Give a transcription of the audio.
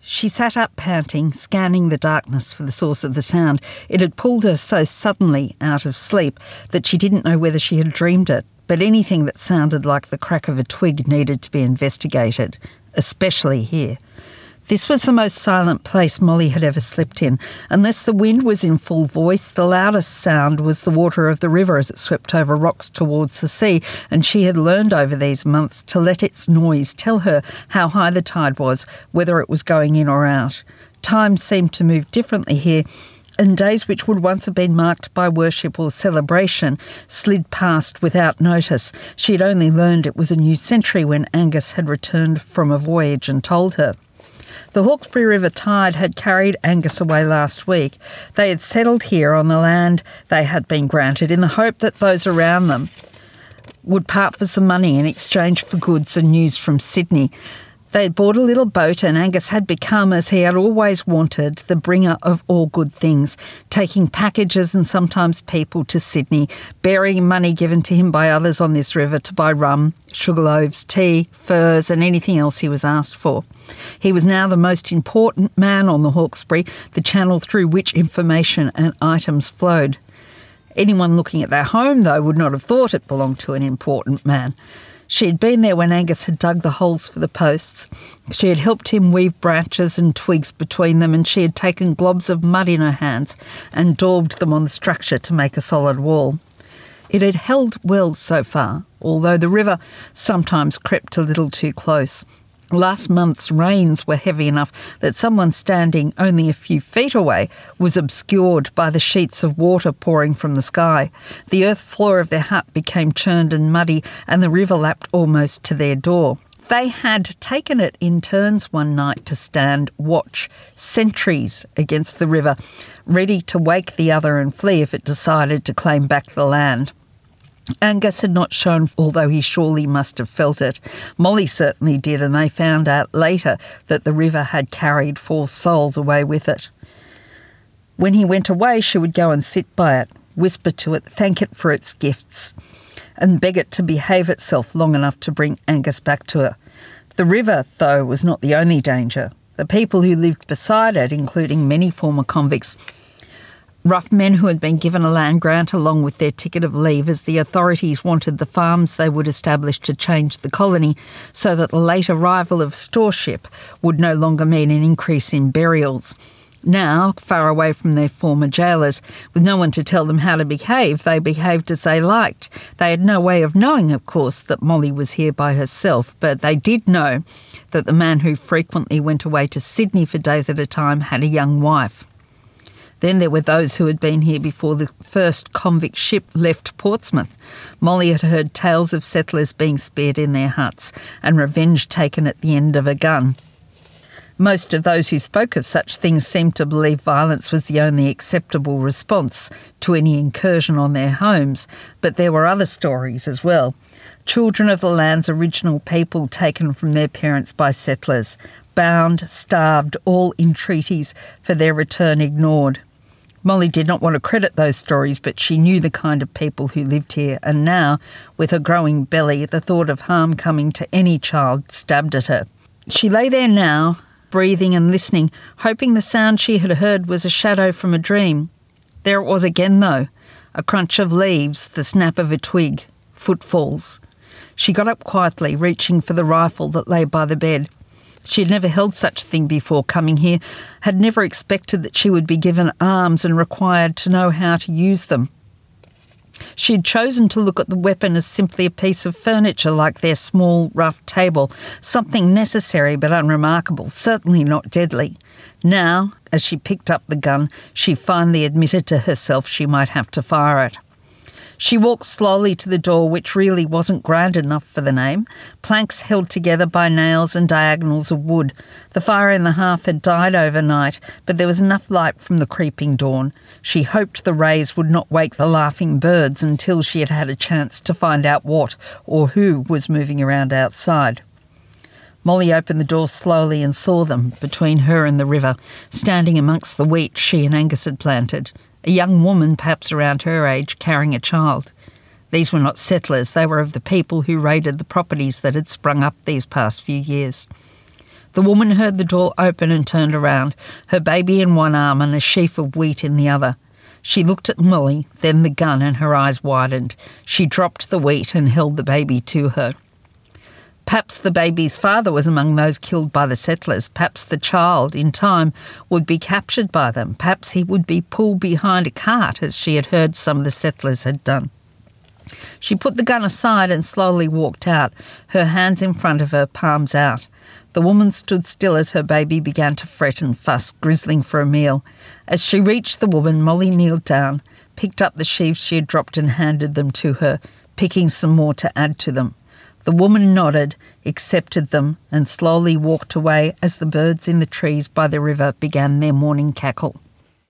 She sat up panting, scanning the darkness for the source of the sound. It had pulled her so suddenly out of sleep that she didn't know whether she had dreamed it, but anything that sounded like the crack of a twig needed to be investigated, especially here. This was the most silent place Molly had ever slept in. Unless the wind was in full voice, the loudest sound was the water of the river as it swept over rocks towards the sea, and she had learned over these months to let its noise tell her how high the tide was, whether it was going in or out. Time seemed to move differently here, and days which would once have been marked by worship or celebration slid past without notice. She had only learned it was a new century when Angus had returned from a voyage and told her. The Hawkesbury River tide had carried Angus away last week. They had settled here on the land they had been granted in the hope that those around them would part for some money in exchange for goods and news from Sydney. They had bought a little boat, and Angus had become, as he had always wanted, the bringer of all good things, taking packages and sometimes people to Sydney, bearing money given to him by others on this river to buy rum, sugar loaves, tea, furs and anything else he was asked for. He was now the most important man on the Hawkesbury, the channel through which information and items flowed. Anyone looking at their home, though, would not have thought it belonged to an important man. She had been there when Angus had dug the holes for the posts. She had helped him weave branches and twigs between them, and she had taken globs of mud in her hands and daubed them on the structure to make a solid wall. It had held well so far, although the river sometimes crept a little too close. Last month's rains were heavy enough that someone standing only a few feet away was obscured by the sheets of water pouring from the sky. The earth floor of their hut became churned and muddy, and the river lapped almost to their door. They had taken it in turns one night to stand watch, sentries against the river, ready to wake the other and flee if it decided to claim back the land. Angus had not shown, although he surely must have felt it. Molly certainly did, and they found out later that the river had carried 4 souls away with it. When he went away, she would go and sit by it, whisper to it, thank it for its gifts, and beg it to behave itself long enough to bring Angus back to her. The river, though, was not the only danger. The people who lived beside it, including many former convicts, rough men who had been given a land grant along with their ticket of leave as the authorities wanted the farms they would establish to change the colony so that the late arrival of store ship would no longer mean an increase in burials. Now, far away from their former jailers, with no one to tell them how to behave, they behaved as they liked. They had no way of knowing, of course, that Molly was here by herself, but they did know that the man who frequently went away to Sydney for days at a time had a young wife. Then there were those who had been here before the first convict ship left Portsmouth. Molly had heard tales of settlers being speared in their huts and revenge taken at the end of a gun. Most of those who spoke of such things seemed to believe violence was the only acceptable response to any incursion on their homes, but there were other stories as well. Children of the land's original people taken from their parents by settlers, bound, starved, all entreaties for their return ignored. Molly did not want to credit those stories, but she knew the kind of people who lived here, and now, with a growing belly, the thought of harm coming to any child stabbed at her. She lay there now, breathing and listening, hoping the sound she had heard was a shadow from a dream. There it was again, though, a crunch of leaves, the snap of a twig, footfalls. She got up quietly, reaching for the rifle that lay by the bed. She had never held such a thing before coming here, had never expected that she would be given arms and required to know how to use them. She had chosen to look at the weapon as simply a piece of furniture like their small, rough table, something necessary but unremarkable, certainly not deadly. Now, as she picked up the gun, she finally admitted to herself she might have to fire it. She walked slowly to the door, which really wasn't grand enough for the name, planks held together by nails and diagonals of wood. The fire in the hearth had died overnight, but there was enough light from the creeping dawn. She hoped the rays would not wake the laughing birds until she had had a chance to find out what or who was moving around outside. Molly opened the door slowly and saw them, between her and the river, standing amongst the wheat she and Angus had planted. A young woman, perhaps around her age, carrying a child. These were not settlers, they were of the people who raided the properties that had sprung up these past few years. The woman heard the door open and turned around, her baby in one arm and a sheaf of wheat in the other. She looked at Molly, then the gun, and her eyes widened. She dropped the wheat and held the baby to her. Perhaps the baby's father was among those killed by the settlers. Perhaps the child, in time, would be captured by them. Perhaps he would be pulled behind a cart, as she had heard some of the settlers had done. She put the gun aside and slowly walked out, her hands in front of her, palms out. The woman stood still as her baby began to fret and fuss, grizzling for a meal. As she reached the woman, Molly kneeled down, picked up the sheaves she had dropped and handed them to her, picking some more to add to them. The woman nodded, accepted them, and slowly walked away as the birds in the trees by the river began their morning cackle.